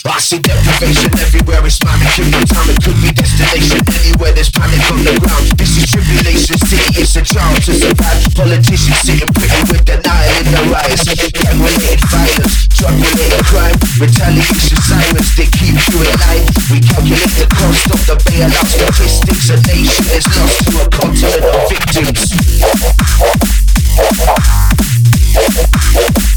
I see deprivation everywhere, it's manic. In my time it could be destination. Anywhere there's panic on the ground. This is tribulation city, it's a child to survive. Politicians sitting pretty with denial in their eyes. Gang-related violence, drug-related crime, retaliation sirens, they keep you in line. We calculate the cost of the bailout statistics. A nation is lost to a continent of victims.